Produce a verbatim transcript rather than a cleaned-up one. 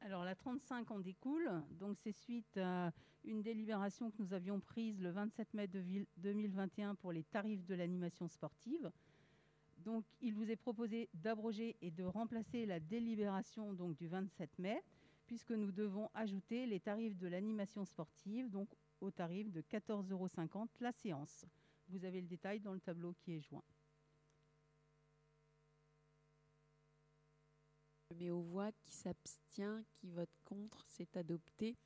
Alors la trente-cinq en découle, donc c'est suite à une délibération que nous avions prise le vingt-sept mai deux mille vingt et un pour les tarifs de l'animation sportive. Donc il vous est proposé d'abroger et de remplacer la délibération donc, du vingt-sept mai, puisque nous devons ajouter les tarifs de l'animation sportive, donc au tarif de quatorze euros cinquante la séance. Vous avez le détail dans le tableau qui est joint. Je mets aux voix qui s'abstient, qui vote contre, c'est adopté.